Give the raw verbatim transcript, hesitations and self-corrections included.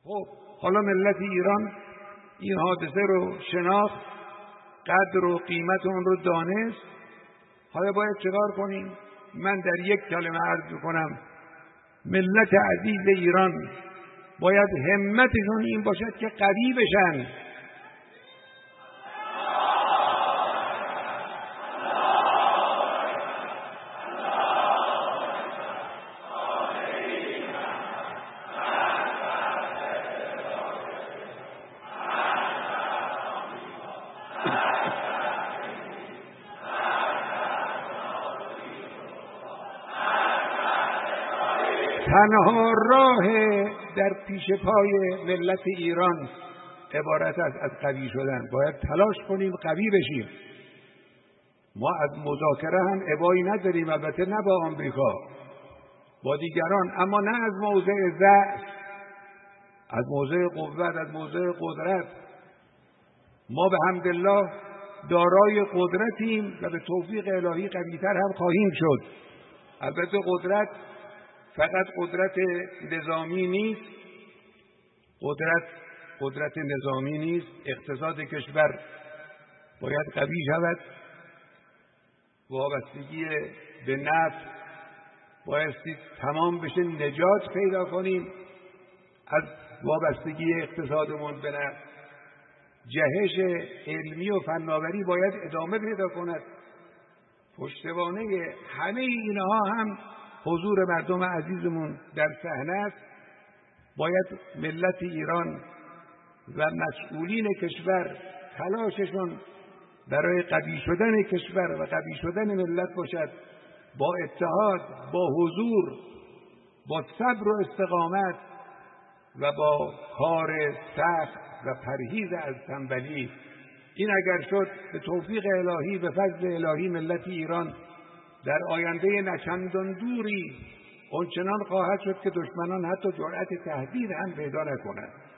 خب حالا ملت ایران این حادثه رو شناخت، قدر و قیمت اون رو دانست. حالا باید چکار کنیم؟ من در یک کلمه عرض کنم ملت عزیز ایران باید همتشون این باشد که قوی بشن. تنها راه در پیش پای ملت ایران عبارت است از قوی شدن. باید تلاش کنیم قوی بشیم. ما از مذاکره هم ابایی نداریم، البته نه با آمریکا، با دیگران، اما نه از موضع ضعف، از موضع قوت، از موضع قدرت. ما به حمدالله دارای قدرتیم و به توفیق الهی قوی‌تر هم خواهیم شد. البته قدرت فقط قدرت نظامی نیست، قدرت قدرت نظامی نیست. اقتصاد کشور باید قوی شود، وابستگی به نفت بایستی تمام بشه، نجات پیدا کنیم از وابستگی اقتصادمون به نفت. جهش علمی و فناوری باید ادامه پیدا کند. پشتوانه همه اینها هم حضور مردم عزیزمون در صحنه است. باید ملت ایران و مسئولین کشور تلاششون برای قوی شدن کشور و قوی شدن ملت باشد، با اتحاد، با حضور، با صبر و استقامت و با کار سخت و پرهیز از تنبلی. این اگر شد به توفیق الهی، به فضل الهی، ملت ایران در آینده نچندان دوری اونچنان خواهد شد که دشمنان حتی جرأت تهدید هم پیدا نکنند.